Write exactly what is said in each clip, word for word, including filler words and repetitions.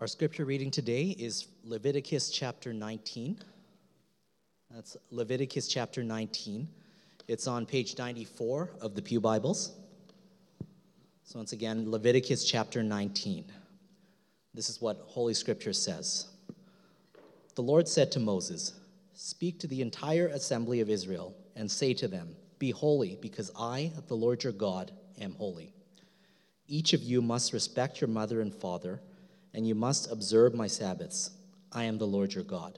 Our scripture reading today is Leviticus chapter nineteen. That's Leviticus chapter nineteen. It's on page ninety-four of the Pew Bibles. So once again, Leviticus chapter nineteen. This is what Holy Scripture says. The Lord said to Moses, "Speak to the entire assembly of Israel and say to them, 'Be holy, because I, the Lord your God, am holy. Each of you must respect your mother and father, and you must observe my Sabbaths. I am the Lord your God.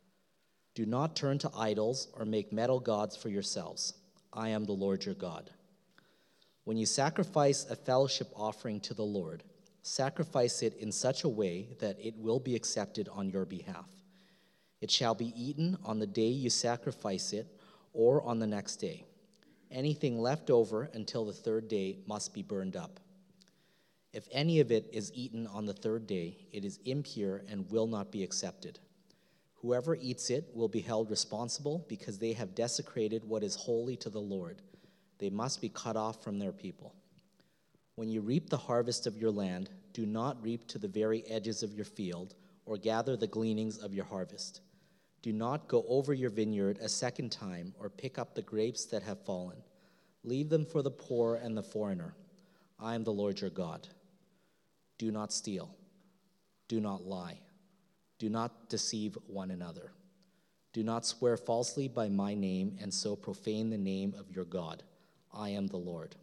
Do not turn to idols or make metal gods for yourselves. I am the Lord your God. When you sacrifice a fellowship offering to the Lord, sacrifice it in such a way that it will be accepted on your behalf. It shall be eaten on the day you sacrifice it or on the next day. Anything left over until the third day must be burned up. If any of it is eaten on the third day, it is impure and will not be accepted. Whoever eats it will be held responsible because they have desecrated what is holy to the Lord. They must be cut off from their people. When you reap the harvest of your land, do not reap to the very edges of your field or gather the gleanings of your harvest. Do not go over your vineyard a second time or pick up the grapes that have fallen. Leave them for the poor and the foreigner. I am the Lord your God. Do not steal. Do not lie. Do not deceive one another. Do not swear falsely by my name and so profane the name of your God. I am the Lord.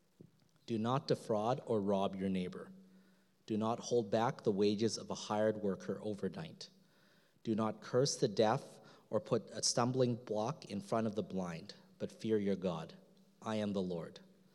Do not defraud or rob your neighbor. Do not hold back the wages of a hired worker overnight. Do not curse the deaf or put a stumbling block in front of the blind, but fear your God. I am the Lord.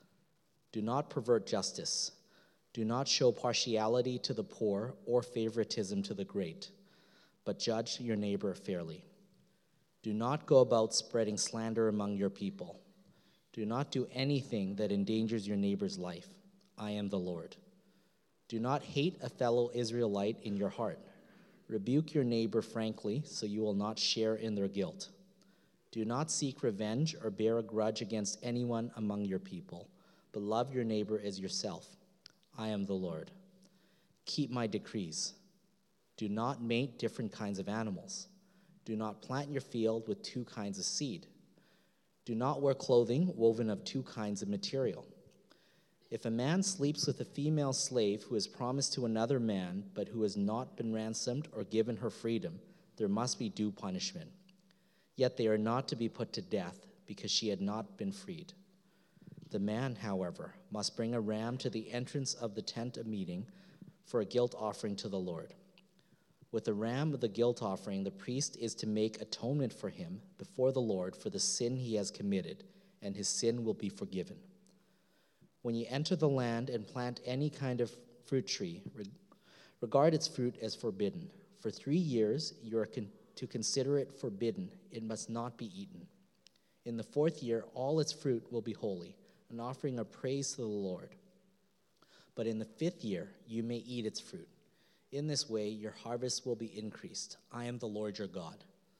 Do not pervert justice. Do not show partiality to the poor or favoritism to the great, but judge your neighbor fairly. Do not go about spreading slander among your people. Do not do anything that endangers your neighbor's life. I am the Lord. Do not hate a fellow Israelite in your heart. Rebuke your neighbor frankly, so you will not share in their guilt. Do not seek revenge or bear a grudge against anyone among your people, but love your neighbor as yourself. I am the Lord. Keep my decrees. Do not mate different kinds of animals. Do not plant your field with two kinds of seed. Do not wear clothing woven of two kinds of material. If a man sleeps with a female slave who is promised to another man, but who has not been ransomed or given her freedom, there must be due punishment. Yet they are not to be put to death, because she had not been freed. The man, however, must bring a ram to the entrance of the tent of meeting for a guilt offering to the Lord. With the ram of the guilt offering, the priest is to make atonement for him before the Lord for the sin he has committed, and his sin will be forgiven. When you enter the land and plant any kind of fruit tree, regard its fruit as forbidden. For three years you are con- to consider it forbidden. It must not be eaten. In the fourth year, all its fruit will be holy, an offering of praise to the Lord. But in the fifth year, you may eat its fruit. In this way, your harvest will be increased. I am the Lord your God.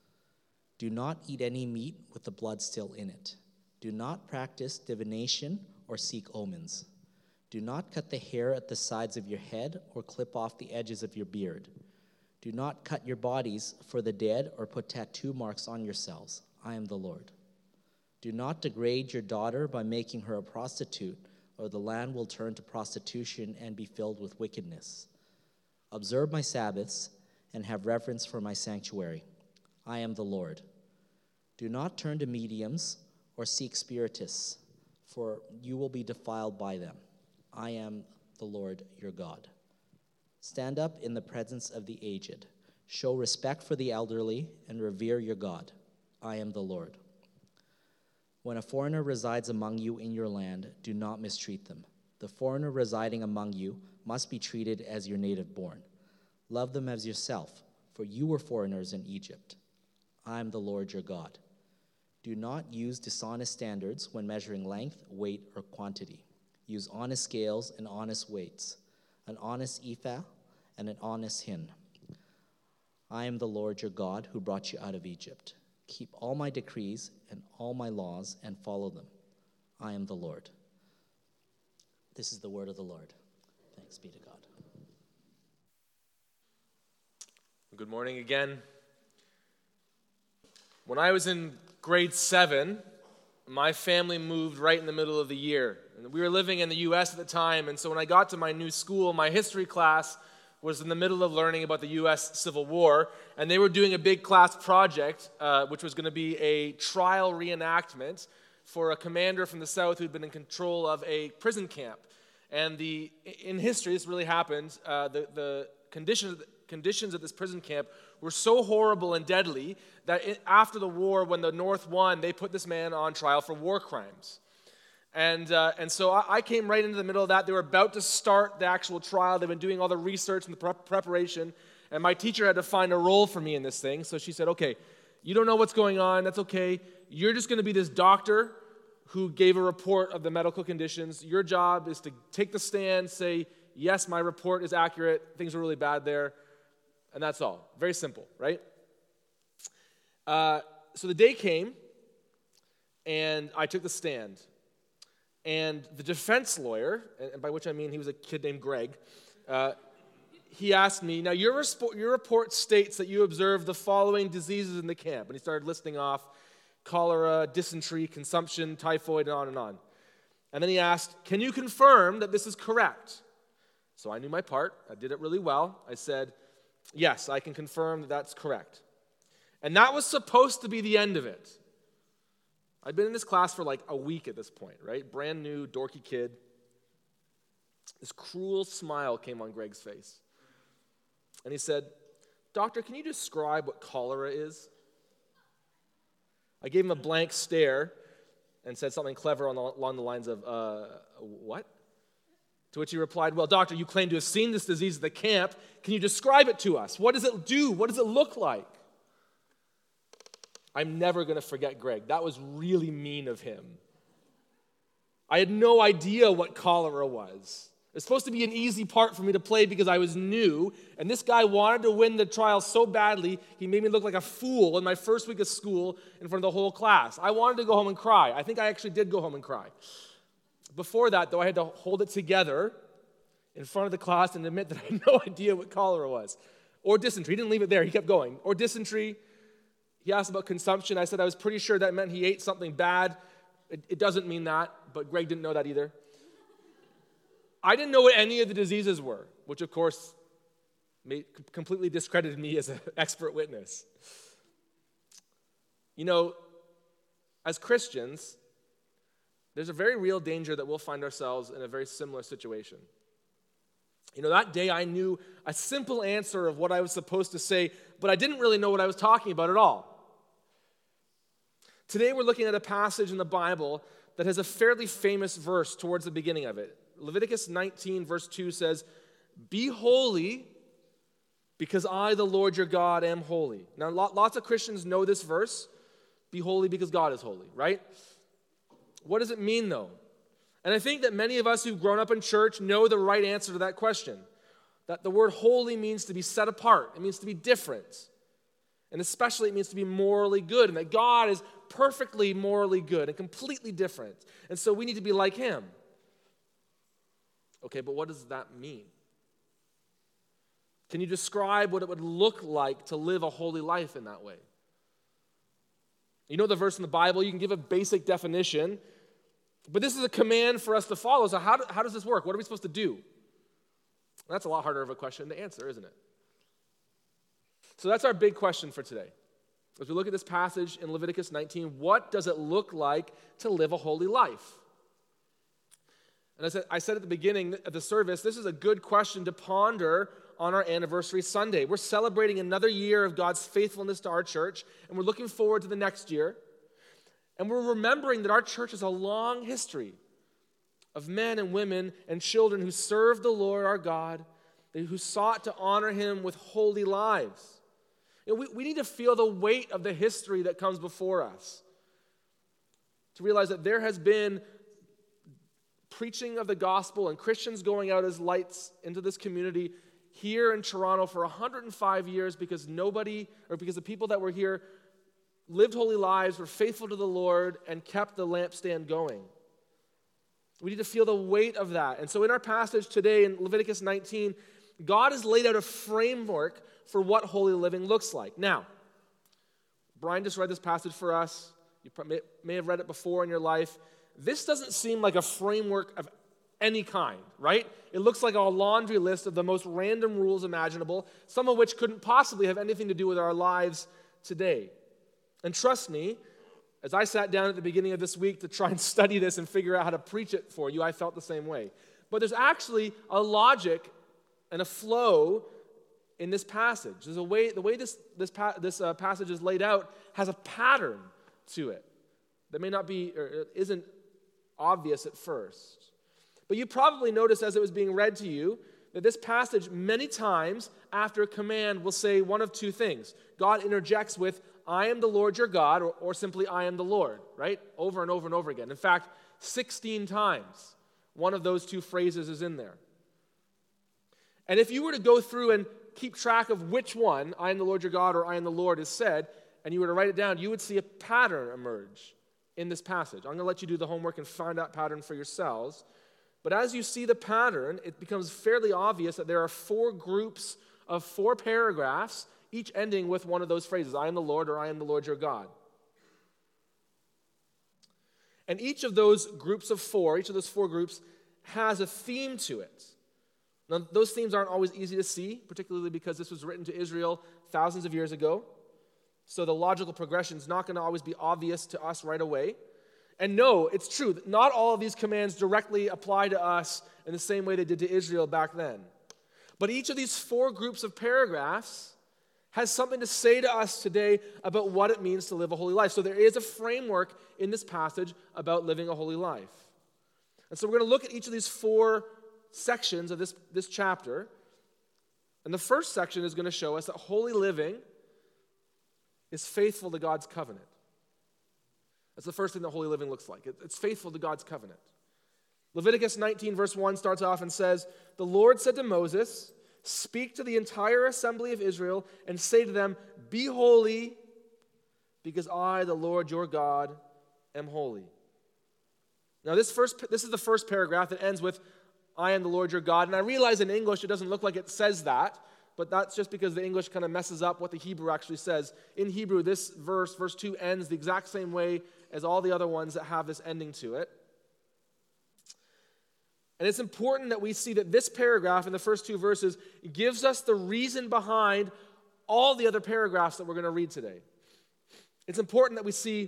Do not eat any meat with the blood still in it. Do not practice divination or seek omens. Do not cut the hair at the sides of your head or clip off the edges of your beard. Do not cut your bodies for the dead or put tattoo marks on yourselves. I am the Lord. Do not degrade your daughter by making her a prostitute, or the land will turn to prostitution and be filled with wickedness. Observe my Sabbaths and have reverence for my sanctuary. I am the Lord. Do not turn to mediums or seek spiritists, for you will be defiled by them. I am the Lord your God. Stand up in the presence of the aged. Show respect for the elderly and revere your God. I am the Lord. When a foreigner resides among you in your land, do not mistreat them. The foreigner residing among you must be treated as your native born. Love them as yourself, for you were foreigners in Egypt. I am the Lord your God. Do not use dishonest standards when measuring length, weight, or quantity. Use honest scales and honest weights, an honest ephah and an honest hin. I am the Lord your God who brought you out of Egypt. Keep all my decrees and all my laws and follow them. I am the Lord. This is the word of the Lord. Thanks be to God. Good morning again. When I was in grade seven, my family moved right in the middle of the year. And we were living in the U S at the time, and so when I got to my new school, my history class was in the middle of learning about the U S Civil War, and they were doing a big class project, uh, which was going to be a trial reenactment for a commander from the South who'd been in control of a prison camp. And the in history, this really happened, uh, the, the conditions, conditions at this prison camp were so horrible and deadly that it, after the war, when the North won, they put this man on trial for war crimes. And uh, and so I, I came right into the middle of that. They were about to start the actual trial. They've been doing all the research and the prep preparation. And my teacher had to find a role for me in this thing. So she said, okay, you don't know what's going on. That's okay. You're just going to be this doctor who gave a report of the medical conditions. Your job is to take the stand, say, yes, my report is accurate. Things are really bad there. And that's all. Very simple, right? Uh, so the day came, and I took the stand. And the defense lawyer, and by which I mean he was a kid named Greg, uh, he asked me, now your, resp- your report states that you observed the following diseases in the camp. And he started listing off cholera, dysentery, consumption, typhoid, and on and on. And then he asked, can you confirm that this is correct? So I knew my part. I did it really well. I said, yes, I can confirm that that's correct. And that was supposed to be the end of it. I'd been in this class for like a week at this point, right? Brand new, dorky kid. This cruel smile came on Greg's face. And he said, Doctor, can you describe what cholera is? I gave him a blank stare and said something clever on the, along the lines of, uh, what? To which he replied, well, doctor, you claim to have seen this disease at the camp. Can you describe it to us? What does it do? What does it look like? I'm never going to forget Greg. That was really mean of him. I had no idea what cholera was. It's supposed to be an easy part for me to play because I was new, and this guy wanted to win the trial so badly, he made me look like a fool in my first week of school in front of the whole class. I wanted to go home and cry. I think I actually did go home and cry. Before that, though, I had to hold it together in front of the class and admit that I had no idea what cholera was. Or dysentery. He didn't leave it there. He kept going. Or dysentery. He asked about consumption. I said I was pretty sure that meant he ate something bad. It, it doesn't mean that, but Greg didn't know that either. I didn't know what any of the diseases were, which, of course, made, completely discredited me as an expert witness. You know, as Christians, there's a very real danger that we'll find ourselves in a very similar situation. You know, that day I knew a simple answer of what I was supposed to say, but I didn't really know what I was talking about at all. Today we're looking at a passage in the Bible that has a fairly famous verse towards the beginning of it. Leviticus nineteen, verse two says, be holy because I, the Lord your God, am holy. Now, lots of Christians know this verse, be holy because God is holy, right? What does it mean, though? And I think that many of us who've grown up in church know the right answer to that question. That the word holy means to be set apart. It means to be different. And especially it means to be morally good. And that God is perfectly morally good and completely different. And so we need to be like him. Okay, but what does that mean? Can you describe what it would look like to live a holy life in that way? You know the verse in the Bible, you can give a basic definition, but this is a command for us to follow. So how, do, how does this work? What are we supposed to do? That's a lot harder of a question to answer, isn't it? So that's our big question for today. As we look at this passage in Leviticus nineteen, what does it look like to live a holy life? And I said, I said at the beginning of the service, this is a good question to ponder on our anniversary Sunday. We're celebrating another year of God's faithfulness to our church, and we're looking forward to the next year. And we're remembering that our church has a long history of men and women and children who served the Lord our God, who sought to honor him with holy lives. You know, we, we need to feel the weight of the history that comes before us, to realize that there has been preaching of the gospel and Christians going out as lights into this community here in Toronto for one hundred five years because nobody, or because the people that were here lived holy lives, were faithful to the Lord, and kept the lampstand going. We need to feel the weight of that. And so in our passage today in Leviticus nineteen, God has laid out a framework for what holy living looks like. Now, Brian just read this passage for us. You may, may have read it before in your life. This doesn't seem like a framework of any kind, right? It looks like a laundry list of the most random rules imaginable, some of which couldn't possibly have anything to do with our lives today. And trust me, as I sat down at the beginning of this week to try and study this and figure out how to preach it for you, I felt the same way. But there's actually a logic and a flow in this passage. There's a way, the way this, this, this uh, passage is laid out has a pattern to it that may not be, or isn't obvious at first. But you probably noticed as it was being read to you that this passage many times after a command will say one of two things. God interjects with, I am the Lord your God, or, or simply, I am the Lord, right? Over and over and over again. In fact, sixteen times, one of those two phrases is in there. And if you were to go through and keep track of which one, I am the Lord your God, or I am the Lord, is said, and you were to write it down, you would see a pattern emerge in this passage. I'm going to let you do the homework and find that pattern for yourselves. But as you see the pattern, it becomes fairly obvious that there are four groups of four paragraphs, each ending with one of those phrases, I am the Lord, or I am the Lord your God. And each of those groups of four, each of those four groups, has a theme to it. Now, those themes aren't always easy to see, particularly because this was written to Israel thousands of years ago. So the logical progression is not going to always be obvious to us right away. And no, it's true that not all of these commands directly apply to us in the same way they did to Israel back then. But each of these four groups of paragraphs has something to say to us today about what it means to live a holy life. So there is a framework in this passage about living a holy life. And so we're going to look at each of these four sections of this, this chapter. And the first section is going to show us that holy living is faithful to God's covenant. That's the first thing that holy living looks like. It's faithful to God's covenant. Leviticus nineteen verse one starts off and says, the Lord said to Moses, speak to the entire assembly of Israel and say to them, be holy, because I, the Lord your God, am holy. Now this first, this is the first paragraph that ends with, I am the Lord your God. And I realize in English it doesn't look like it says that, but that's just because the English kind of messes up what the Hebrew actually says. In Hebrew, this verse, verse two, ends the exact same way as all the other ones that have this ending to it. And it's important that we see that this paragraph in the first two verses gives us the reason behind all the other paragraphs that we're going to read today. It's important that we see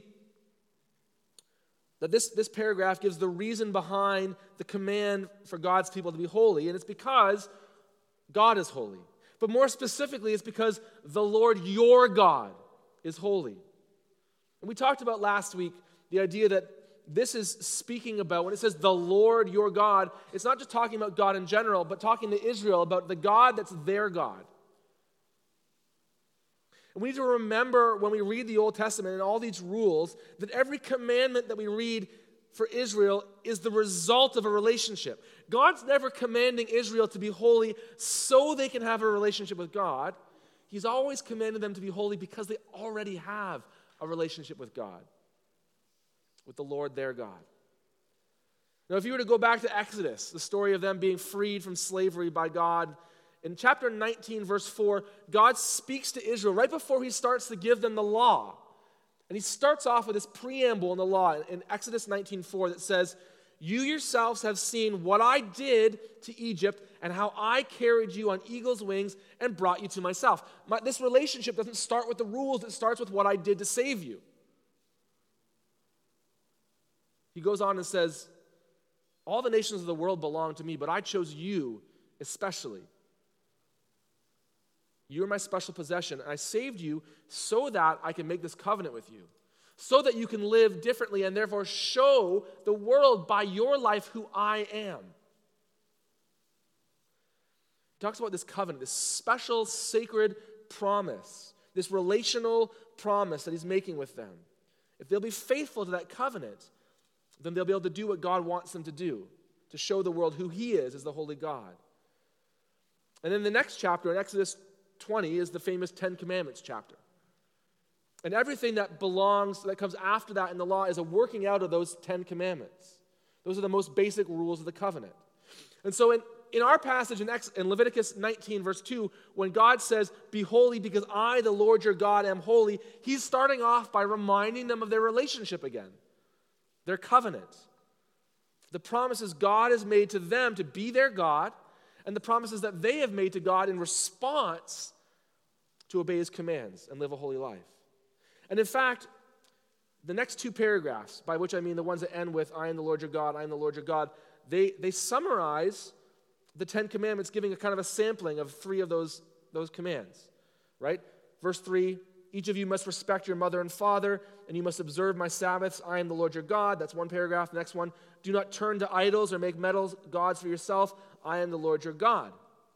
that this, this paragraph gives the reason behind the command for God's people to be holy, and it's because God is holy. But more specifically, it's because the Lord your God is holy. And we talked about last week the idea that this is speaking about, when it says the Lord your God, it's not just talking about God in general, but talking to Israel about the God that's their God. And we need to remember when we read the Old Testament and all these rules that every commandment that we read for Israel is the result of a relationship. God's never commanding Israel to be holy so they can have a relationship with God. He's always commanded them to be holy because they already have a relationship with God, with the Lord their God. Now, if you were to go back to Exodus, the story of them being freed from slavery by God, in chapter nineteen, verse four, God speaks to Israel right before he starts to give them the law. And he starts off with this preamble in the law in Exodus nineteen four that says, you yourselves have seen what I did to Egypt and how I carried you on eagle's wings and brought you to myself. My, this relationship doesn't start with the rules, it starts with what I did to save you. He goes on and says, all the nations of the world belong to me, but I chose you especially. You are my special possession, and I saved you so that I can make this covenant with you, so that you can live differently and therefore show the world by your life who I am. He talks about this covenant, this special, sacred promise, this relational promise that he's making with them. If they'll be faithful to that covenant, then they'll be able to do what God wants them to do, to show the world who he is as the holy God. And then the next chapter, in Exodus twenty, is the famous Ten Commandments chapter. And everything that belongs, that comes after that in the law is a working out of those Ten Commandments. Those are the most basic rules of the covenant. And so in in our passage in, Ex- in Leviticus nineteen, verse two, when God says, "Be holy because I, the Lord your God, am holy," he's starting off by reminding them of their relationship again, their covenant. The promises God has made to them to be their God, and the promises that they have made to God in response to obey his commands and live a holy life. And in fact, the next two paragraphs, by which I mean the ones that end with, "I am the Lord your God, I am the Lord your God," they, they summarize the Ten Commandments, giving a kind of a sampling of three of those, those commands, right? Verse three, "Each of you must respect your mother and father, and you must observe my Sabbaths. I am the Lord your God." That's one paragraph. The next one, "Do not turn to idols or make metal gods for yourself. I am the Lord your God."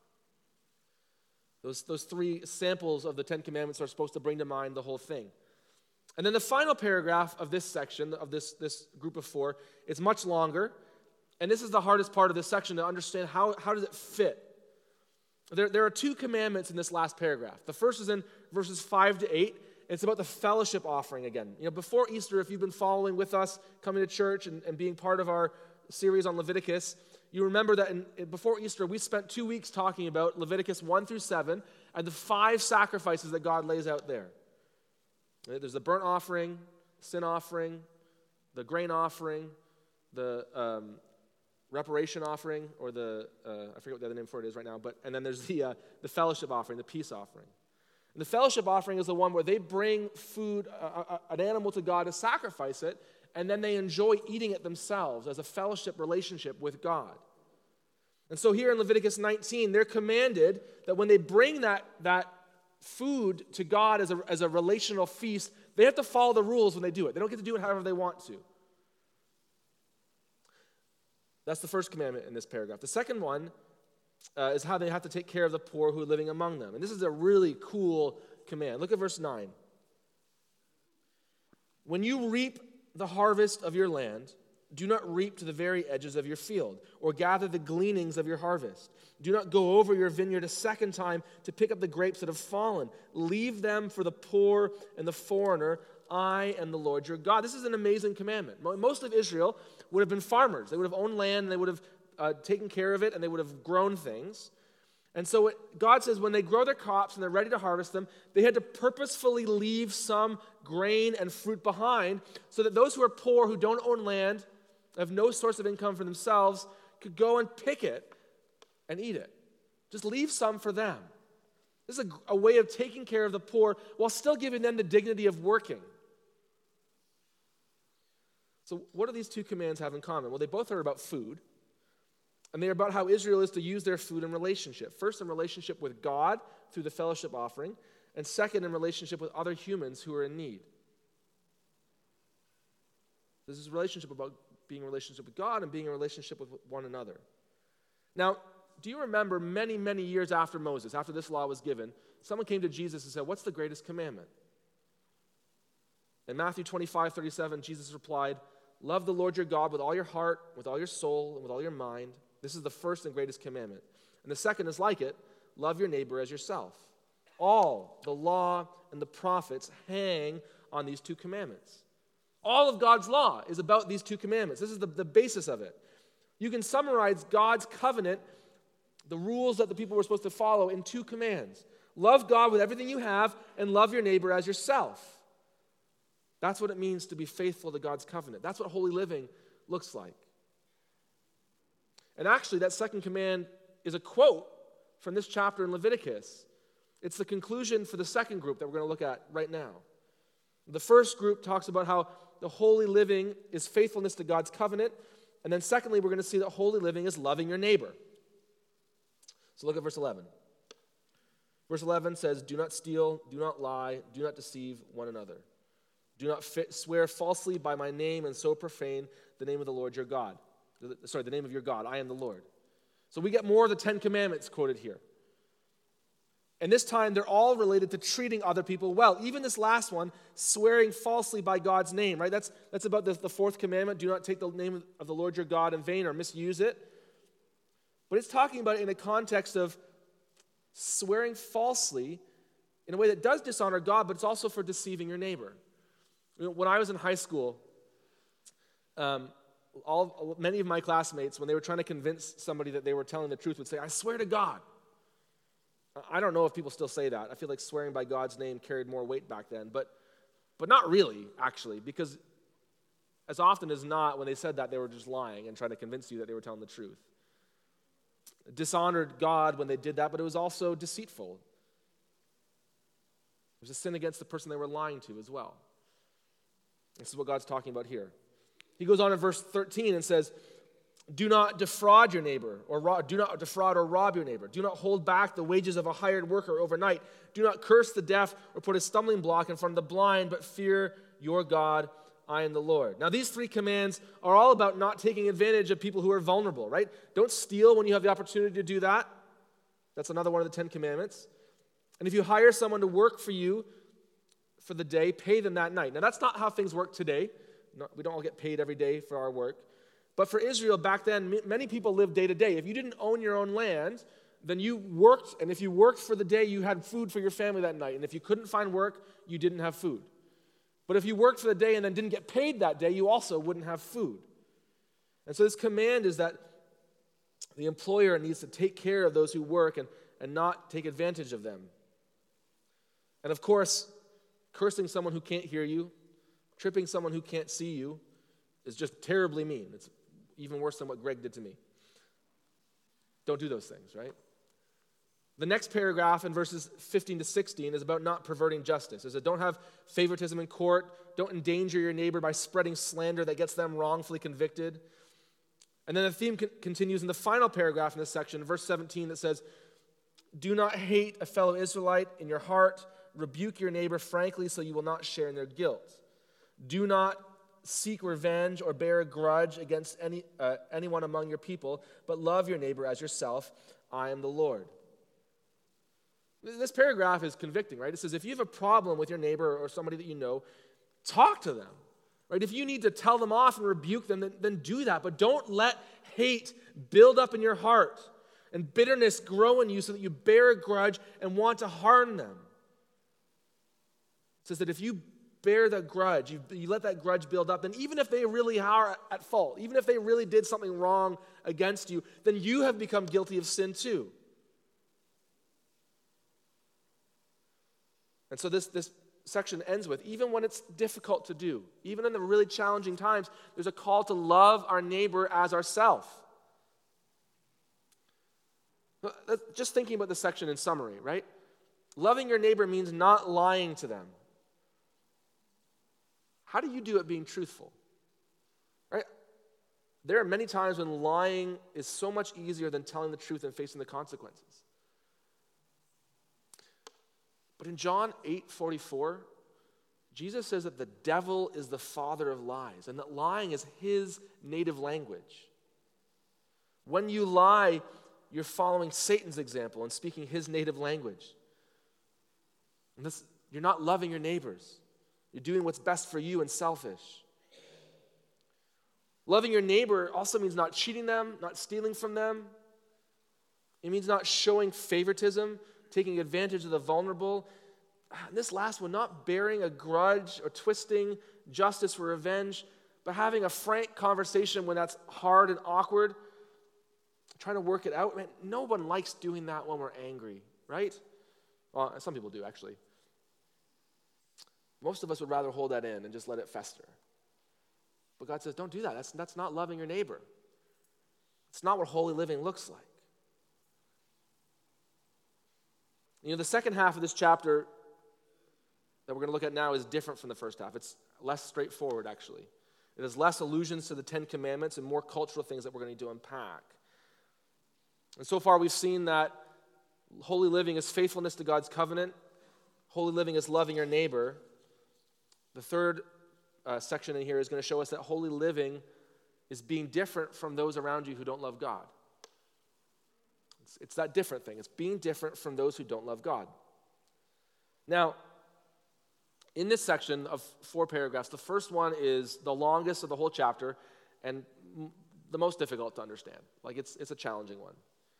Those, those three samples of the Ten Commandments are supposed to bring to mind the whole thing. And then the final paragraph of this section, of this, this group of four, is much longer. And this is the hardest part of this section to understand. How, how does it fit? There, there are two commandments in this last paragraph. The first is in verses five to eight. It's about the fellowship offering again. You know, before Easter, if you've been following with us, coming to church and, and being part of our series on Leviticus, you remember that in, before Easter, we spent two weeks talking about Leviticus one through seven and the five sacrifices that God lays out there. There's the burnt offering, sin offering, the grain offering, the um, reparation offering, or the, uh, I forget what the other name for it is right now, but and then there's the, uh, the fellowship offering, the peace offering. And the fellowship offering is the one where they bring food, uh, uh, an animal to God to sacrifice it, and then they enjoy eating it themselves as a fellowship relationship with God. And so here in Leviticus nineteen, they're commanded that when they bring that, that food to God as a, as a relational feast, they have to follow the rules when they do it. They don't get to do it however they want to. That's the first commandment in this paragraph. The second one uh, is how they have to take care of the poor who are living among them. And this is a really cool command. Look at verse nine. "When you reap the harvest of your land, do not reap to the very edges of your field, or gather the gleanings of your harvest. Do not go over your vineyard a second time to pick up the grapes that have fallen. Leave them for the poor and the foreigner. I am the Lord your God." This is an amazing commandment. Most of Israel would have been farmers. They would have owned land, and they would have uh, taken care of it, and they would have grown things. And so it, God says when they grow their crops and they're ready to harvest them, they had to purposefully leave some grain and fruit behind so that those who are poor, who don't own land, have no source of income for themselves, could go and pick it and eat it. Just leave some for them. This is a, a way of taking care of the poor while still giving them the dignity of working. So what do these two commands have in common? Well, they both are about food, and they're about how Israel is to use their food in relationship. First, in relationship with God through the fellowship offering, and second, in relationship with other humans who are in need. This is a relationship about being in relationship with God and being in relationship with one another. Now, do you remember many, many years after Moses, after this law was given, someone came to Jesus and said, "What's the greatest commandment?" In Matthew twenty-five, thirty-seven, Jesus replied, "Love the Lord your God with all your heart, with all your soul, and with all your mind. This is the first and greatest commandment. And the second is like it, love your neighbor as yourself." All the law and the prophets hang on these two commandments. All of God's law is about these two commandments. This is the, the basis of it. You can summarize God's covenant, the rules that the people were supposed to follow, in two commands. Love God with everything you have, and love your neighbor as yourself. That's what it means to be faithful to God's covenant. That's what holy living looks like. And actually, that second command is a quote from this chapter in Leviticus. It's the conclusion for the second group that we're going to look at right now. The first group talks about how the holy living is faithfulness to God's covenant. And then secondly, we're going to see that holy living is loving your neighbor. So look at verse eleven. Verse eleven says, "Do not steal, do not lie, do not deceive one another. Do not fit, swear falsely by my name and so profane the name of the Lord your God." Sorry, the name of your God. I am the Lord. So we get more of the Ten Commandments quoted here. And this time, they're all related to treating other people well. Even this last one, swearing falsely by God's name, right? That's, that's about the, the fourth commandment. Do not take the name of the Lord your God in vain or misuse it. But it's talking about it in a context of swearing falsely in a way that does dishonor God, but it's also for deceiving your neighbor. You know, when I was in high school, um, all many of my classmates, when they were trying to convince somebody that they were telling the truth, would say, I swear to God. I don't know if people still say that. I feel like swearing by God's name carried more weight back then, but but not really, actually, because as often as not, when they said that, they were just lying and trying to convince you that they were telling the truth. Dishonored God when they did that, but it was also deceitful. It was a sin against the person they were lying to as well. This is what God's talking about here. He goes on in verse thirteen and says, do not defraud your neighbor, or rob, do not defraud or rob your neighbor. Do not hold back the wages of a hired worker overnight. Do not curse the deaf or put a stumbling block in front of the blind, but fear your God. I am the Lord. Now, these three commands are all about not taking advantage of people who are vulnerable, right? Don't steal when you have the opportunity to do that. That's another one of the Ten Commandments. And if you hire someone to work for you for the day, pay them that night. Now, that's not how things work today. Not, we don't all get paid every day for our work. But for Israel back then, many people lived day to day. If you didn't own your own land, then you worked, and if you worked for the day, you had food for your family that night. And if you couldn't find work, you didn't have food. But if you worked for the day and then didn't get paid that day, you also wouldn't have food. And so this command is that the employer needs to take care of those who work and, and not take advantage of them. And of course, cursing someone who can't hear you, tripping someone who can't see you, is just terribly mean. It's even worse than what Greg did to me. Don't do those things, right? The next paragraph in verses fifteen to sixteen is about not perverting justice. It says, don't have favoritism in court. Don't endanger your neighbor by spreading slander that gets them wrongfully convicted. And then the theme con- continues in the final paragraph in this section, verse seventeen, that says, do not hate a fellow Israelite in your heart. Rebuke your neighbor frankly so you will not share in their guilt. Do not seek revenge or bear a grudge against any uh, anyone among your people, but love your neighbor as yourself. I am the Lord. This paragraph is convicting, right? It says if you have a problem with your neighbor or somebody that you know, talk to them, right? If you need to tell them off and rebuke them, then, then do that. But don't let hate build up in your heart and bitterness grow in you so that you bear a grudge and want to harm them. It says that if you bear that grudge, you, you let that grudge build up, then even if they really are at fault, even if they really did something wrong against you, then you have become guilty of sin too. And so this, this section ends with, even when it's difficult to do, even in the really challenging times, there's a call to love our neighbor as ourselves. Just thinking about this section in summary, right? Loving your neighbor means not lying to them. How do you do it being truthful? Right? There are many times when lying is so much easier than telling the truth and facing the consequences. But in John eight forty-four, Jesus says that the devil is the father of lies and that lying is his native language. When you lie, you're following Satan's example and speaking his native language. And this, you're not loving your neighbors. You're doing what's best for you and selfish. Loving your neighbor also means not cheating them, not stealing from them. It means not showing favoritism, taking advantage of the vulnerable. And this last one, not bearing a grudge or twisting justice for revenge, but having a frank conversation when that's hard and awkward, trying to work it out. Man, no one likes doing that when we're angry, right? Well, some people do, actually. Most of us would rather hold that in and just let it fester. But God says, don't do that. That's, that's not loving your neighbor. It's not what holy living looks like. You know, the second half of this chapter that we're going to look at now is different from the first half. It's less straightforward, actually. It has less allusions to the Ten Commandments and more cultural things that we're going to need to unpack. And so far we've seen that holy living is faithfulness to God's covenant. Holy living is loving your neighbor. The third uh, section in here is going to show us that holy living is being different from those around you who don't love God. It's, it's that different thing. It's being different from those who don't love God. Now, in this section of four paragraphs, the first one is the longest of the whole chapter and m- the most difficult to understand. Like, it's, it's a challenging one.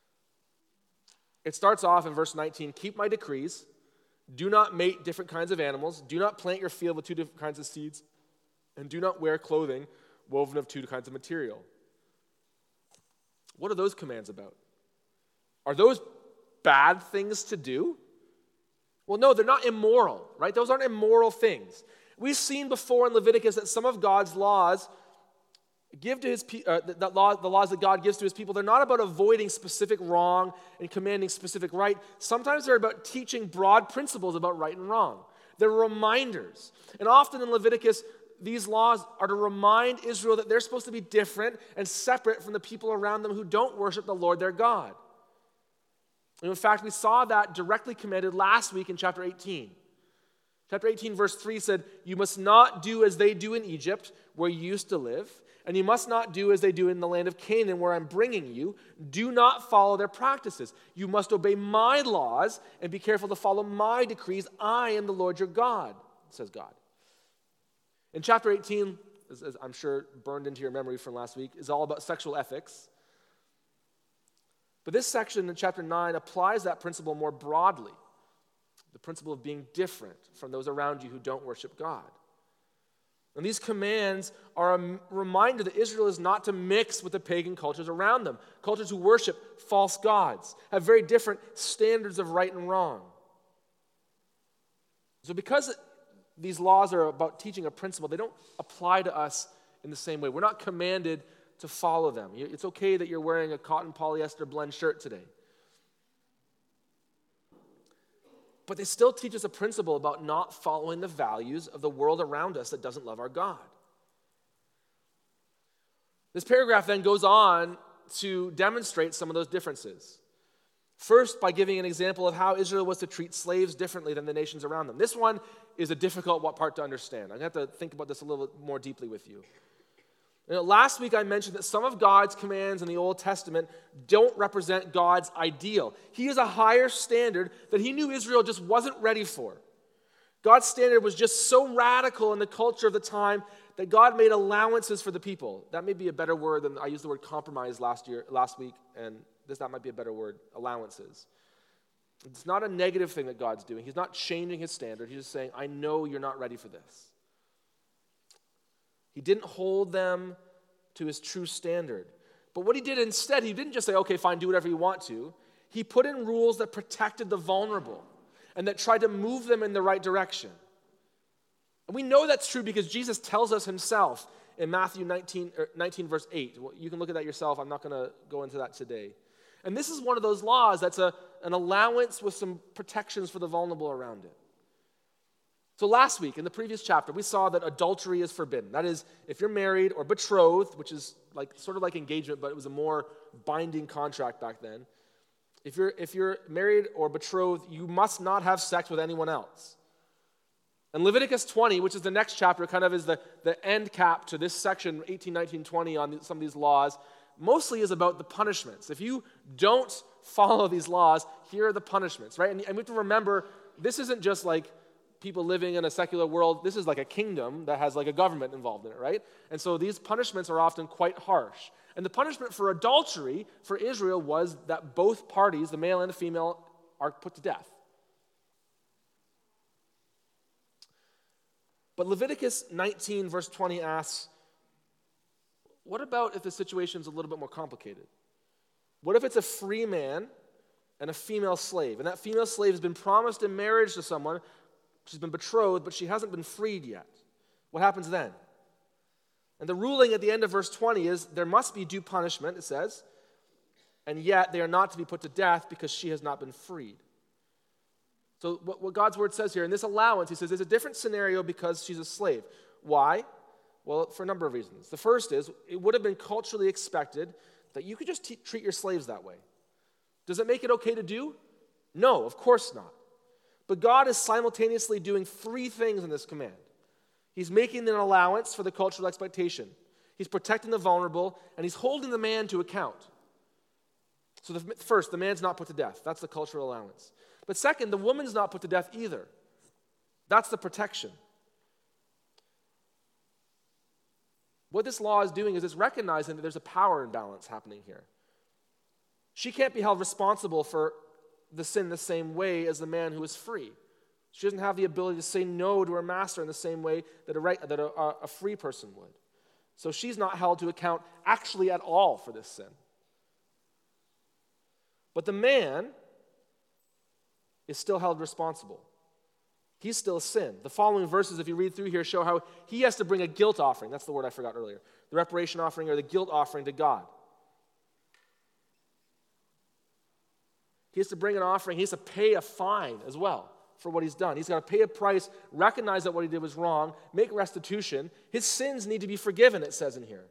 It starts off in verse nineteen, keep my decrees. Do not mate different kinds of animals. Do not plant your field with two different kinds of seeds. And do not wear clothing woven of two kinds of material. What are those commands about? Are those bad things to do? Well, no, they're not immoral, right? Those aren't immoral things. We've seen before in Leviticus that some of God's laws give to his uh, the, law, the laws that God gives to his people, they're not about avoiding specific wrong and commanding specific right. Sometimes they're about teaching broad principles about right and wrong. They're reminders. And often in Leviticus, these laws are to remind Israel that they're supposed to be different and separate from the people around them who don't worship the Lord their God. And in fact, we saw that directly commanded last week in chapter eighteen. Chapter eighteen, verse three said, "You must not do as they do in Egypt, where you used to live, and you must not do as they do in the land of Canaan, where I'm bringing you. Do not follow their practices. You must obey my laws and be careful to follow my decrees. I am the Lord your God," says God. In chapter eighteen, as, as I'm sure burned into your memory from last week, is all about sexual ethics. But this section in chapter nine applies that principle more broadly, the principle of being different from those around you who don't worship God. And these commands are a reminder that Israel is not to mix with the pagan cultures around them, cultures who worship false gods, have very different standards of right and wrong. So because these laws are about teaching a principle, they don't apply to us in the same way. We're not commanded to follow them. It's okay that you're wearing a cotton polyester blend shirt today. But they still teach us a principle about not following the values of the world around us that doesn't love our God. This paragraph then goes on to demonstrate some of those differences. First, by giving an example of how Israel was to treat slaves differently than the nations around them. This one is a difficult part to understand. I'm going to have to think about this a little bit more deeply with you. You know, last week I mentioned that some of God's commands in the Old Testament don't represent God's ideal. He has a higher standard that he knew Israel just wasn't ready for. God's standard was just so radical in the culture of the time that God made allowances for the people. That may be a better word than I used the word compromise last year, last week, and this that might be a better word, allowances. It's not a negative thing that God's doing. He's not changing his standard. He's just saying, I know you're not ready for this. He didn't hold them to his true standard. But what he did instead, he didn't just say, okay, fine, do whatever you want to. He put in rules that protected the vulnerable and that tried to move them in the right direction. And we know that's true because Jesus tells us himself in Matthew nineteen, nineteen verse eight. You can look at that yourself. I'm not going to go into that today. And this is one of those laws that's a, an allowance with some protections for the vulnerable around it. So last week, in the previous chapter, we saw that adultery is forbidden. That is, if you're married or betrothed, which is like sort of like engagement, but it was a more binding contract back then. If you're, if you're married or betrothed, you must not have sex with anyone else. And Leviticus twenty, which is the next chapter, kind of is the, the end cap to this section, eighteen, nineteen, twenty, on some of these laws, mostly is about the punishments. If you don't follow these laws, here are the punishments, right? And, and we have to remember, this isn't just like people living in a secular world. This is like a kingdom that has like a government involved in it, right? And so these punishments are often quite harsh. And the punishment for adultery for Israel was that both parties, the male and the female, are put to death. But Leviticus nineteen verse twenty asks, what about if the situation's a little bit more complicated? What if it's a free man and a female slave? And that female slave has been promised in marriage to someone. She's been betrothed, but she hasn't been freed yet. What happens then? And the ruling at the end of verse twenty is there must be due punishment, it says, and yet they are not to be put to death because she has not been freed. So what, what God's word says here, in this allowance, he says there's a different scenario because she's a slave. Why? Well, for a number of reasons. The first is it would have been culturally expected that you could just t- treat your slaves that way. Does it make it okay to do? No, of course not. But God is simultaneously doing three things in this command. He's making an allowance for the cultural expectation. He's protecting the vulnerable, and he's holding the man to account. So the, first, the man's not put to death. That's the cultural allowance. But second, the woman's not put to death either. That's the protection. What this law is doing is it's recognizing that there's a power imbalance happening here. She can't be held responsible for the sin the same way as the man who is free. She doesn't have the ability to say no to her master in the same way that a, right, that a, a free person would. So she's not held to account actually at all for this sin. But the man is still held responsible. He's still a sin. The following verses, if you read through here, show how he has to bring a guilt offering. That's the word I forgot earlier. The reparation offering or the guilt offering to God. He has to bring an offering. He has to pay a fine as well for what he's done. He's got to pay a price, recognize that what he did was wrong, make restitution. His sins need to be forgiven, it says in here.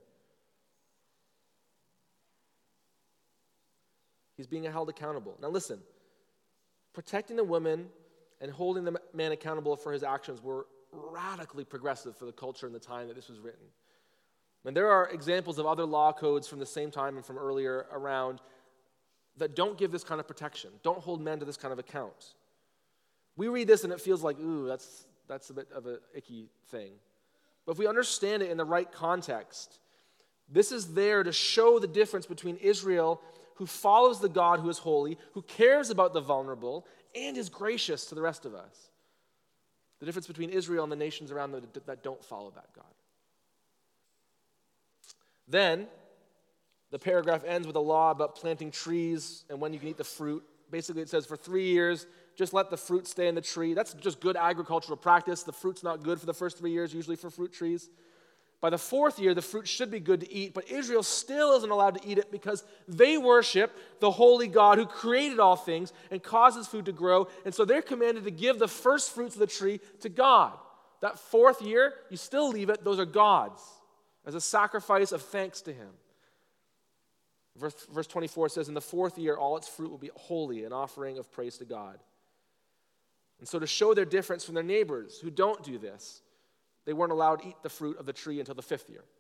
He's being held accountable. Now listen, protecting the woman and holding the man accountable for his actions were radically progressive for the culture and the time that this was written. And there are examples of other law codes from the same time and from earlier around that don't give this kind of protection, don't hold men to this kind of account. We read this and it feels like, ooh, that's, that's a bit of an icky thing. But if we understand it in the right context, this is there to show the difference between Israel, who follows the God who is holy, who cares about the vulnerable, and is gracious to the rest of us. The difference between Israel and the nations around them that don't follow that God. Then, the paragraph ends with a law about planting trees and when you can eat the fruit. Basically, it says for three years, just let the fruit stay in the tree. That's just good agricultural practice. The fruit's not good for the first three years, usually for fruit trees. By the fourth year, the fruit should be good to eat, but Israel still isn't allowed to eat it because they worship the holy God who created all things and causes food to grow, and so they're commanded to give the first fruits of the tree to God. That fourth year, you still leave it. Those are God's as a sacrifice of thanks to him. Verse, verse twenty-four says, in the fourth year, all its fruit will be holy, an offering of praise to God. And so to show their difference from their neighbors who don't do this, they weren't allowed to eat the fruit of the tree until the fifth year.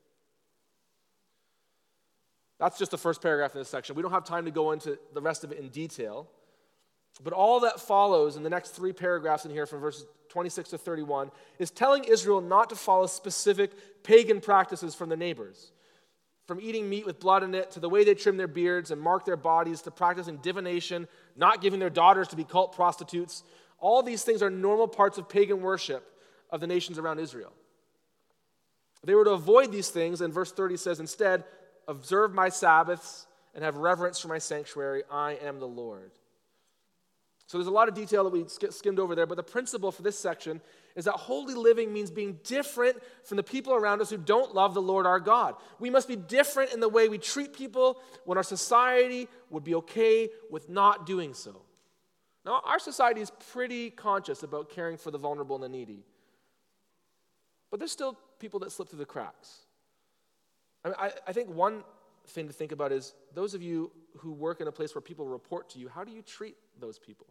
That's just the first paragraph in this section. We don't have time to go into the rest of it in detail. But all that follows in the next three paragraphs in here from verses twenty-six to thirty-one is telling Israel not to follow specific pagan practices from their neighbors. From eating meat with blood in it, to the way they trim their beards and mark their bodies, to practicing divination, not giving their daughters to be cult prostitutes. All these things are normal parts of pagan worship of the nations around Israel. They were to avoid these things, and verse thirty says, instead, observe my Sabbaths and have reverence for my sanctuary. I am the Lord. So there's a lot of detail that we skimmed over there, but the principle for this section is that holy living means being different from the people around us who don't love the Lord our God. We must be different in the way we treat people when our society would be okay with not doing so. Now, our society is pretty conscious about caring for the vulnerable and the needy, but there's still people that slip through the cracks. I mean, I, I think one thing to think about is those of you who work in a place where people report to you, how do you treat those people?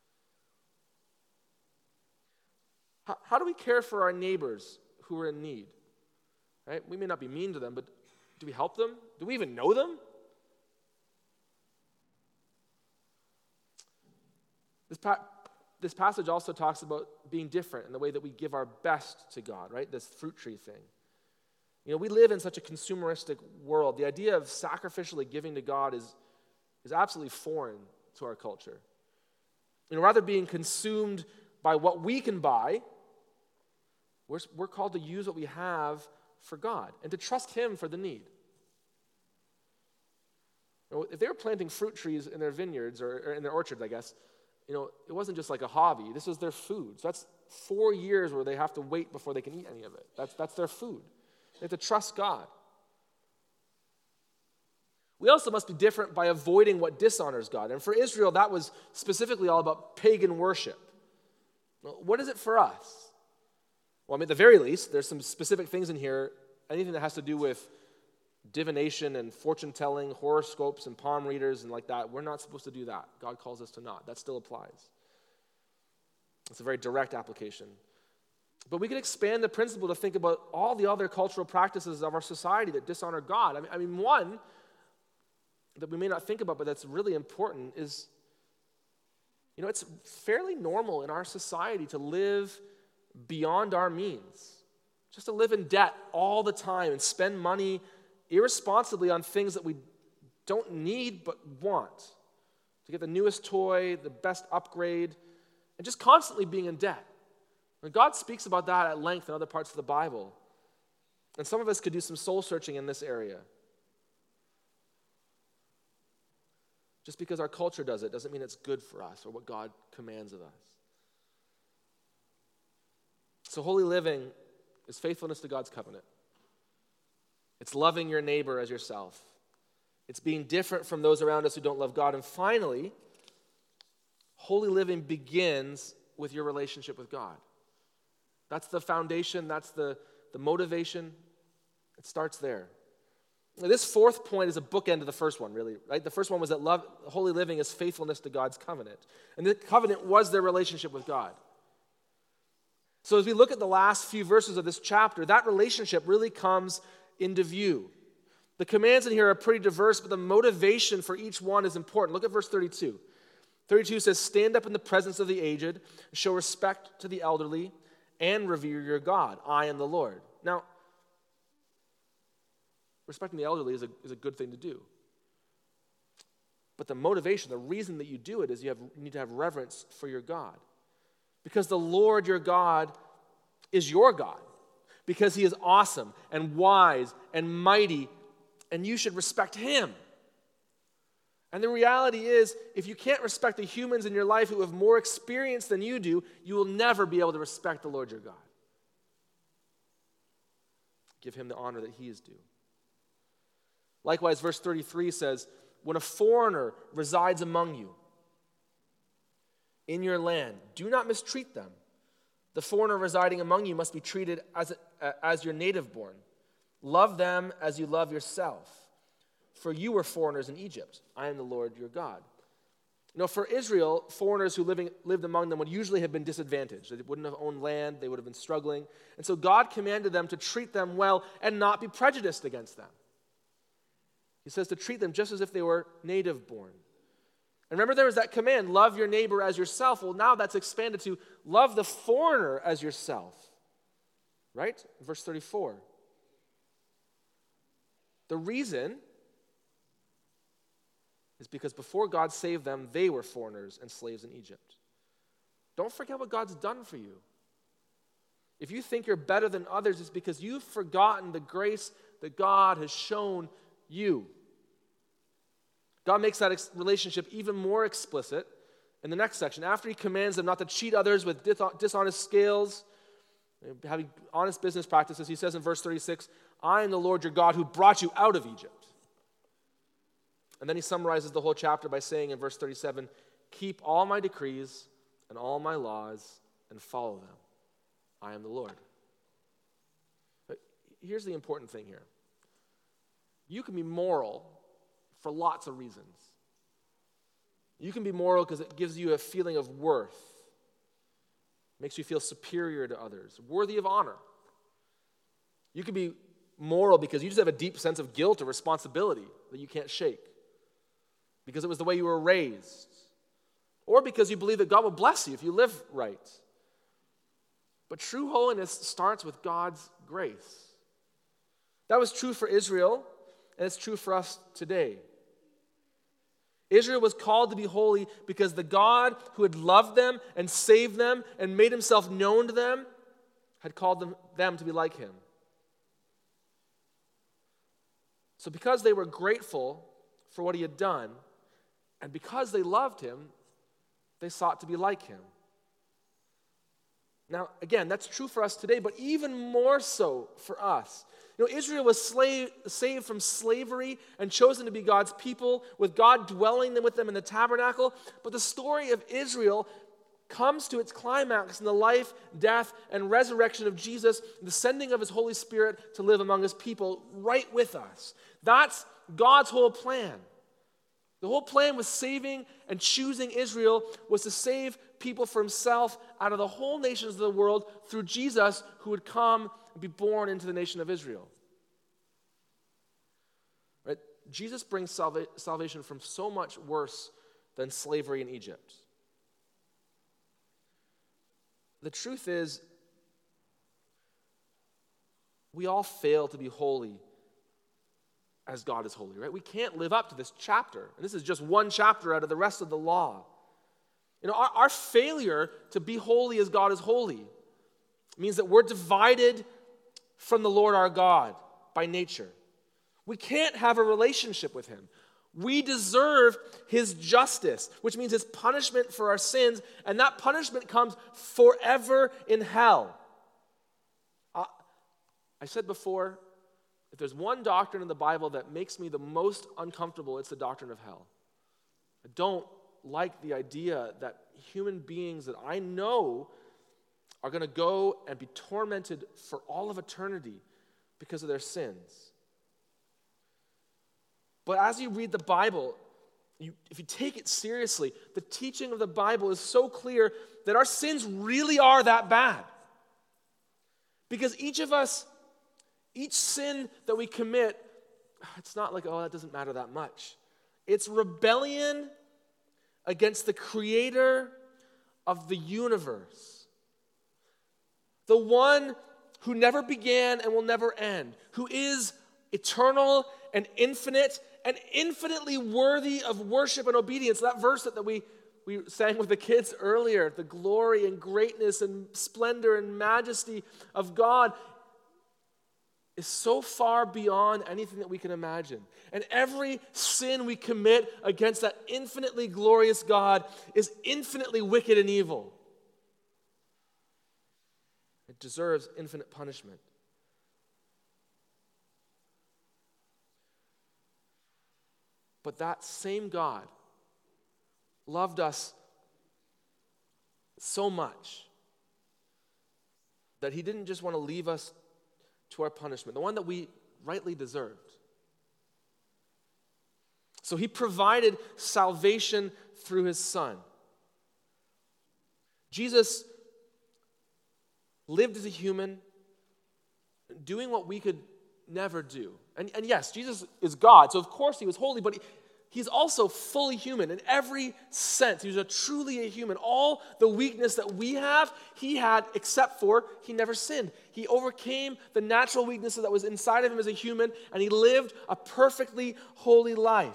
How, how do we care for our neighbors who are in need? Right? We may not be mean to them, but do we help them? Do we even know them? This, pa- this passage also talks about being different in the way that we give our best to God, right? This fruit tree thing. You know, we live in such a consumeristic world. The idea of sacrificially giving to God is, is absolutely foreign to our culture. You know, rather being consumed by what we can buy, we're, we're called to use what we have for God and to trust him for the need. You know, if they were planting fruit trees in their vineyards or, or in their orchards, I guess, you know, it wasn't just like a hobby. This was their food. So that's four years where they have to wait before they can eat any of it. That's, that's their food. They have to trust God. We also must be different by avoiding what dishonors God. And for Israel, that was specifically all about pagan worship. Well, what is it for us? Well, I mean, at the very least, there's some specific things in here, anything that has to do with divination and fortune-telling, horoscopes and palm readers and like that. We're not supposed to do that. God calls us to not. That still applies. It's a very direct application. But we can expand the principle to think about all the other cultural practices of our society that dishonor God. I mean, I mean, one that we may not think about, but that's really important is, you know, it's fairly normal in our society to live beyond our means, just to live in debt all the time and spend money irresponsibly on things that we don't need but want, to get the newest toy, the best upgrade, and just constantly being in debt. And God speaks about that at length in other parts of the Bible. And some of us could do some soul searching in this area. Just because our culture does it doesn't mean it's good for us or what God commands of us. So holy living is faithfulness to God's covenant. It's loving your neighbor as yourself. It's being different from those around us who don't love God. And finally, holy living begins with your relationship with God. That's the foundation, that's the, the motivation. It starts there. Now, this fourth point is a bookend of the first one, really, right? The first one was that love, holy living is faithfulness to God's covenant. And the covenant was their relationship with God. So as we look at the last few verses of this chapter, that relationship really comes into view. The commands in here are pretty diverse, but the motivation for each one is important. Look at verse thirty-two. thirty-two says, stand up in the presence of the aged, show respect to the elderly, and revere your God. I am the Lord. Now, respecting the elderly is a, is a good thing to do. But the motivation, the reason that you do it is you, have, you need to have reverence for your God. Because the Lord your God is your God. Because he is awesome and wise and mighty, and you should respect him. And the reality is, if you can't respect the humans in your life who have more experience than you do, you will never be able to respect the Lord your God. Give him the honor that he is due. Likewise, verse thirty-three says, when a foreigner resides among you in your land, do not mistreat them. The foreigner residing among you must be treated as, a, as your native born. Love them as you love yourself. For you were foreigners in Egypt. I am the Lord your God. You know, for Israel, foreigners who living, lived among them would usually have been disadvantaged. They wouldn't have owned land. They would have been struggling. And so God commanded them to treat them well and not be prejudiced against them. He says to treat them just as if they were native born. And remember, there was that command, love your neighbor as yourself. Well, now that's expanded to love the foreigner as yourself. Right? Verse thirty-four. The reason is because before God saved them, they were foreigners and slaves in Egypt. Don't forget what God's done for you. If you think you're better than others, it's because you've forgotten the grace that God has shown you. God makes that ex- relationship even more explicit in the next section. After he commands them not to cheat others with dishonest scales, having honest business practices, he says in verse thirty-six, I am the Lord your God who brought you out of Egypt. And then he summarizes the whole chapter by saying in verse thirty-seven, keep all my decrees and all my laws and follow them. I am the Lord. But here's the important thing here. You can be moral for lots of reasons. You can be moral because it gives you a feeling of worth. Makes you feel superior to others, worthy of honor. You can be moral because you just have a deep sense of guilt or responsibility that you can't shake. Because it was the way you were raised. Or because you believe that God will bless you if you live right. But true holiness starts with God's grace. That was true for Israel, and it's true for us today. Israel was called to be holy because the God who had loved them and saved them and made himself known to them had called them, them to be like him. So because they were grateful for what he had done, and because they loved him, they sought to be like him. Now, again, that's true for us today, but even more so for us. You know, Israel was slave, saved from slavery and chosen to be God's people, with God dwelling with them in the tabernacle. But the story of Israel comes to its climax in the life, death, and resurrection of Jesus, the sending of his Holy Spirit to live among his people right with us. That's God's whole plan. The whole plan with saving and choosing Israel was to save people for himself out of the whole nations of the world through Jesus, who would come and be born into the nation of Israel. Right? Jesus brings salva- salvation from so much worse than slavery in Egypt. The truth is, we all fail to be holy as God is holy, right? We can't live up to this chapter. And this is just one chapter out of the rest of the law. You know, our, our failure to be holy as God is holy means that we're divided from the Lord our God by nature. We can't have a relationship with him. We deserve his justice, which means his punishment for our sins, and that punishment comes forever in hell. Uh, I said before, if there's one doctrine in the Bible that makes me the most uncomfortable, it's the doctrine of hell. I don't like the idea that human beings that I know are going to go and be tormented for all of eternity because of their sins. But as you read the Bible, you, if you take it seriously, the teaching of the Bible is so clear that our sins really are that bad. Because each of us, each sin that we commit, it's not like, oh, that doesn't matter that much. It's rebellion against the creator of the universe. The one who never began and will never end, who is eternal and infinite and infinitely worthy of worship and obedience. That verse that, that we, we sang with the kids earlier, the glory and greatness and splendor and majesty of God is so far beyond anything that we can imagine. And every sin we commit against that infinitely glorious God is infinitely wicked and evil. It deserves infinite punishment. But that same God loved us so much that he didn't just want to leave us to our punishment, the one that we rightly deserved. So he provided salvation through his Son. Jesus lived as a human, doing what we could never do. And, and yes, Jesus is God, so of course he was holy, but he, he's also fully human in every sense. He was a truly a human. All the weakness that we have, he had, except for he never sinned. He overcame the natural weaknesses that was inside of him as a human, and he lived a perfectly holy life.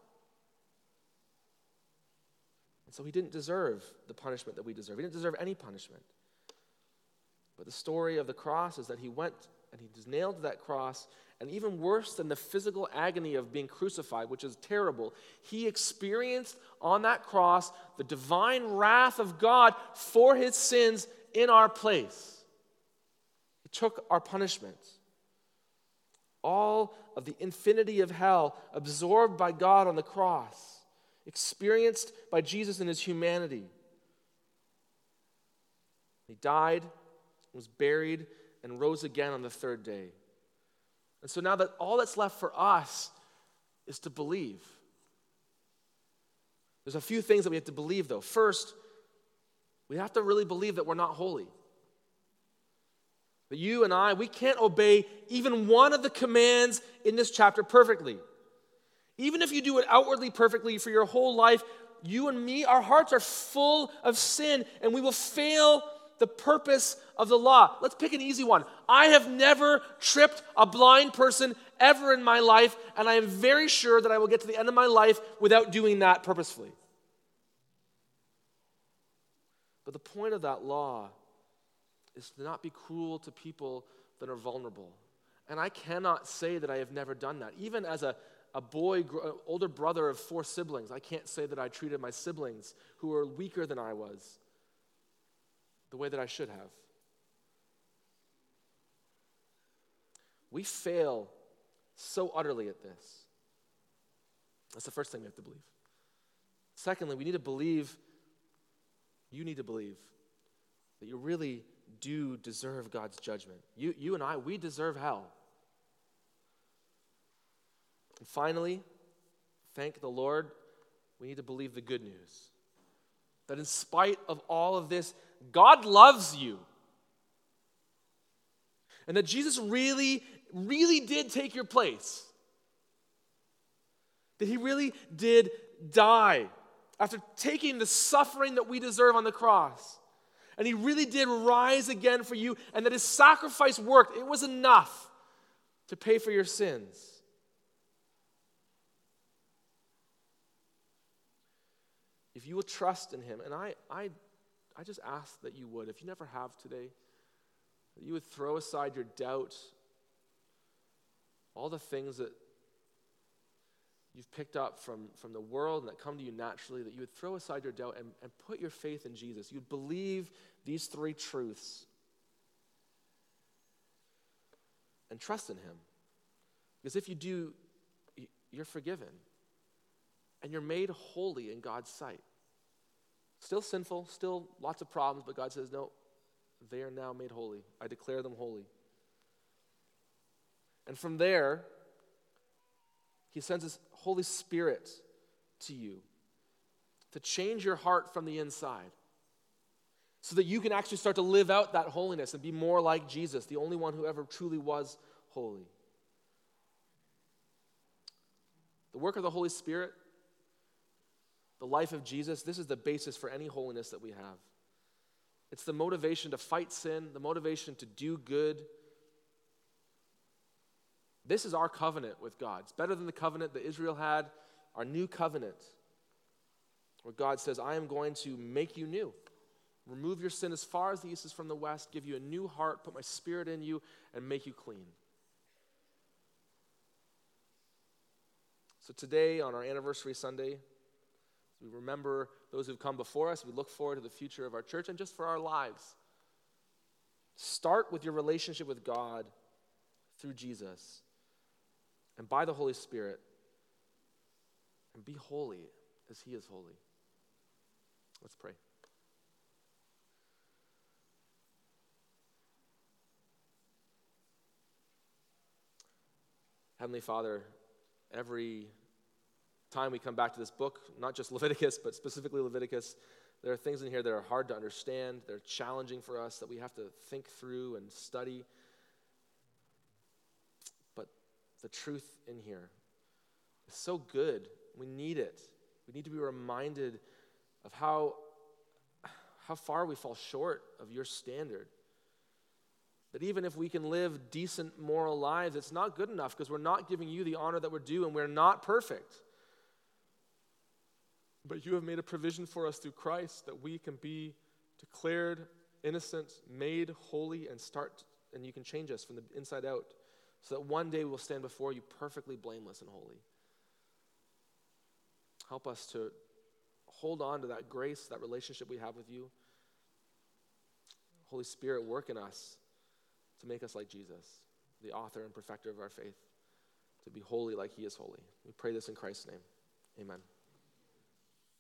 And so he didn't deserve the punishment that we deserve. He didn't deserve any punishment. But the story of the cross is that he went and he was nailed to that cross, and even worse than the physical agony of being crucified, which is terrible, he experienced on that cross the divine wrath of God for his sins in our place. He took our punishment. All of the infinity of hell absorbed by God on the cross, experienced by Jesus in his humanity. He died, was buried, and rose again on the third day. And so now that all that's left for us is to believe. There's a few things that we have to believe, though. First, we have to really believe that we're not holy. That you and I, we can't obey even one of the commands in this chapter perfectly. Even if you do it outwardly perfectly for your whole life, you and me, our hearts are full of sin, and we will fail the purpose of the law. Let's pick an easy one. I have never tripped a blind person ever in my life, and I am very sure that I will get to the end of my life without doing that purposefully. But the point of that law is to not be cruel to people that are vulnerable. And I cannot say that I have never done that. Even as a, a boy, older brother of four siblings, I can't say that I treated my siblings who were weaker than I was the way that I should have. We fail so utterly at this. That's the first thing we have to believe. Secondly, we need to believe, you need to believe, that you really do deserve God's judgment. You, you and I, we deserve hell. And finally, thank the Lord, we need to believe the good news. That in spite of all of this, God loves you. And that Jesus really, really did take your place. That he really did die after taking the suffering that we deserve on the cross. And he really did rise again for you, and that his sacrifice worked. It was enough to pay for your sins. If you will trust in him, and I, I, I just ask that you would, if you never have today, that you would throw aside your doubt all the things that you've picked up from, from the world and that come to you naturally, that you would throw aside your doubt and, and put your faith in Jesus. You'd believe these three truths and trust in him. Because if you do, you're forgiven. And you're made holy in God's sight. Still sinful, still lots of problems, but God says, no, they are now made holy. I declare them holy. And from there, he sends his Holy Spirit to you to change your heart from the inside so that you can actually start to live out that holiness and be more like Jesus, the only one who ever truly was holy. The work of the Holy Spirit, the life of Jesus, this is the basis for any holiness that we have. It's the motivation to fight sin, the motivation to do good. This is our covenant with God. It's better than the covenant that Israel had, our new covenant, where God says, I am going to make you new. Remove your sin as far as the east is from the west, give you a new heart, put my spirit in you, and make you clean. So today, on our anniversary Sunday, we remember those who've come before us. We look forward to the future of our church and just for our lives. Start with your relationship with God through Jesus and by the Holy Spirit, and be holy as he is holy. Let's pray. Heavenly Father, every time we come back to this book, not just Leviticus, but specifically Leviticus, there are things in here that are hard to understand. They're challenging for us that we have to think through and study. But the truth in here is so good. We need it. We need to be reminded of how, how far we fall short of your standard. That even if we can live decent moral lives, it's not good enough because we're not giving you the honor that we're due and we're not perfect. But you have made a provision for us through Christ that we can be declared innocent, made holy, and start, and you can change us from the inside out so that one day we'll stand before you perfectly blameless and holy. Help us to hold on to that grace, that relationship we have with you. Holy Spirit, work in us to make us like Jesus, the author and perfecter of our faith, to be holy like he is holy. We pray this in Christ's name. Amen.